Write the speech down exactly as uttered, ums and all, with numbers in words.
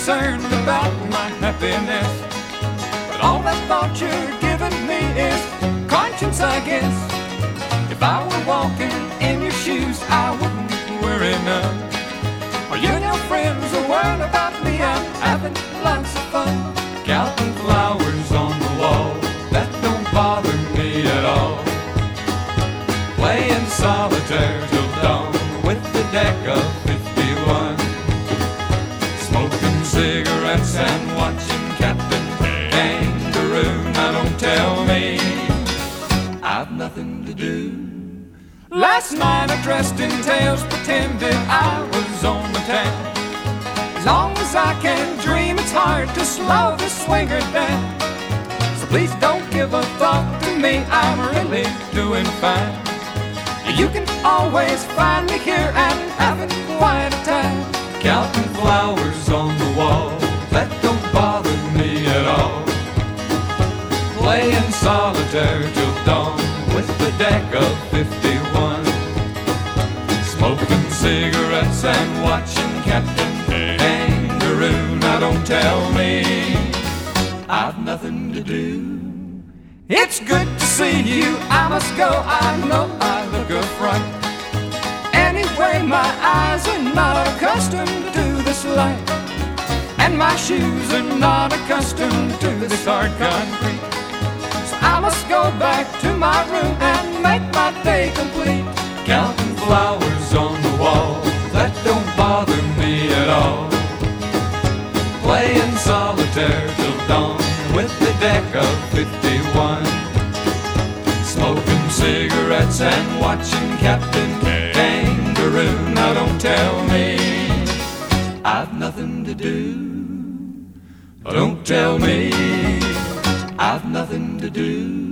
concerned about my happiness. But all that thought you're giving me is conscience, I guess. If I were walking in your shoes, I wouldn't worry none. Are you and your friends are worried about me? I'm having lots of fun. Counting flowers on the wall, that don't bother me at all. Playing solitaire till dawn with the deck of fifty-one. Smoking cigarettes and watching Captain Kangaroo. Now don't tell me I've nothing to do. Last night I dressed in tails, pretended I was on the town. As long as I can dream, it's hard to slow the swinger down. So please don't give a thought to me, I'm really doing fine. You can always find me here and having quite a time. Counting flowers on the wall, that don't bother me at all. Playing solitaire till dawn with the deck of fifty-one. Smoking cigarettes and watching Captain Kangaroo. Now don't tell me I've nothing to do. It's good to see you, I must go, I know I look a fright. Anyway, my eyes are not accustomed to this light, and my shoes are not accustomed to this hard concrete. So I must go back to my room and make my day complete. Counting flowers on the wall, that don't bother me at all. Playing solitaire till dawn with the deck of fifty-one. Smoking cigarettes and watching Captain Kangaroo. Now don't tell me I've nothing to do. Don't tell me I've nothing to do.